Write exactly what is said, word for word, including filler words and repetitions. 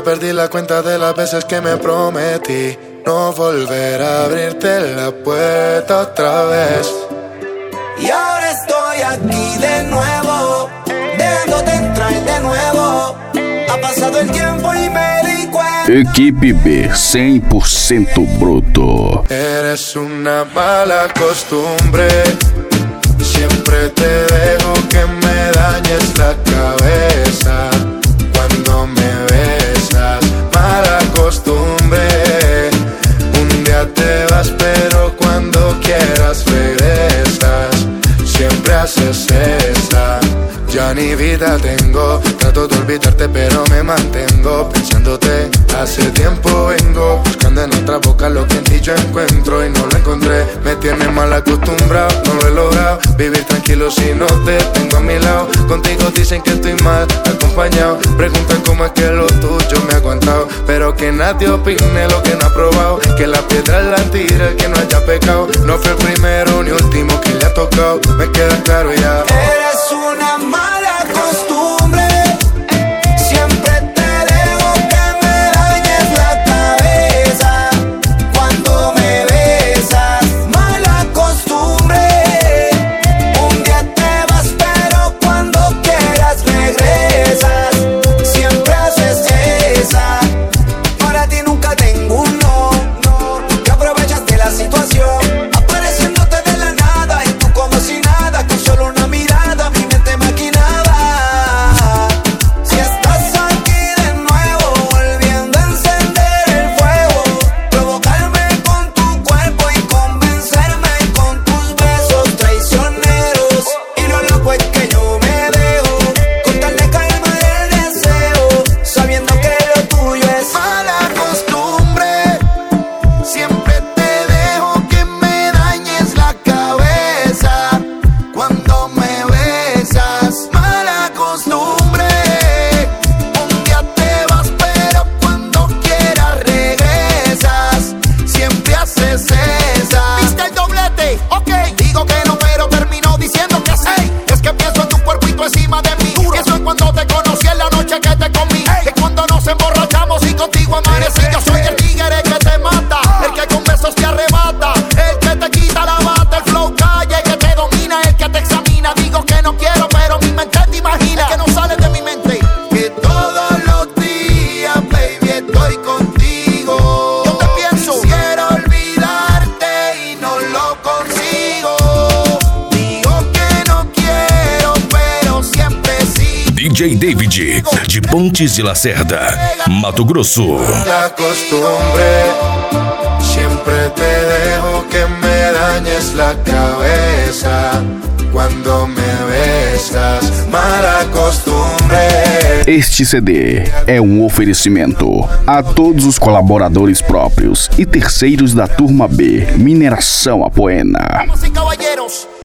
Ya perdí la cuenta de las veces que me prometí no volver a abrirte la puerta otra vez. Y ahora estoy aquí de nuevo, dejándote entrar de nuevo. Ha pasado el tiempo y me di cuenta. Equipe B, cem por ciento bruto. Eres una mala costumbre. Siempre te dejo que me dañes la cabeza cuando me besas. Mala costumbre. Un día te vas pero cuando quieras regresas. Siempre haces esa. Ya ni vida tengo, trato de olvidarte pero me mantengo pensándote. Hace tiempo vengo buscando en otra boca lo que en ti yo encuentro y no lo encontré. Me tienes mal acostumbrado, no lo he logrado vivir tranquilo si no te tengo a mi lado. Contigo dicen que estoy mal acompañado, preguntan cómo es que lo tuyo me ha aguantado. Pero que nadie opine lo que no ha probado, que la piedra la tira el que no haya pecado. No fue el primero ni último que le ha tocado, me queda claro ya. Eres una mala costumbre. Siempre te dejo que me dañes la cabeza cuando me besas. Mala costumbre. Un día te vas pero cuando quieras regresas. Siempre haces esa. Para ti nunca tengo un no, no. Que aprovechaste la situación, apareciéndote de la nada y tú como si nada, con solo una mirada mi mente maquinaba. Si estás aquí de nuevo, volviendo a encender el fuego, provocarme con tu cuerpo y convencerme con tus besos traicioneros. Y lo loco es que yo me dejo con tal de calma el deseo, sabiendo que lo tuyo es mala costumbre. Siempre te dejo que me dañes la cabeza cuando me besas. Mala costumbre. Un día te vas pero cuando quieras regresas. Siempre haces esa. ¿Viste el doblete? Ok. Digo que no pero termino diciendo que sí. Ey, es que pienso en tu cuerpo y tú encima de mí. Pienso en cuando te conocí, en la noche que te comí. Es cuando nos emborrachamos y contigo amanecí. Yo soy el tigre que te mata, el que con besos te arrebata, el que te quita la bata, el flow calle que te domina, el que te examina. Digo que no quiero pero mi mente te imagina. Es que no sale de mi mente que todos los días, baby, estoy contigo. Yo te pienso, quiero olvidarte y no lo consigo. Digo que no quiero pero siempre sí. D J David, de Pontes de Lacerda, Mato Grosso. La costumbre. Siempre te dejo que me dañes la cabeza cuando me besas. Mala costumbre. Este C D é um oferecimento a todos os colaboradores próprios e terceiros da Turma B, Mineração Apoena. Damas y caballeros.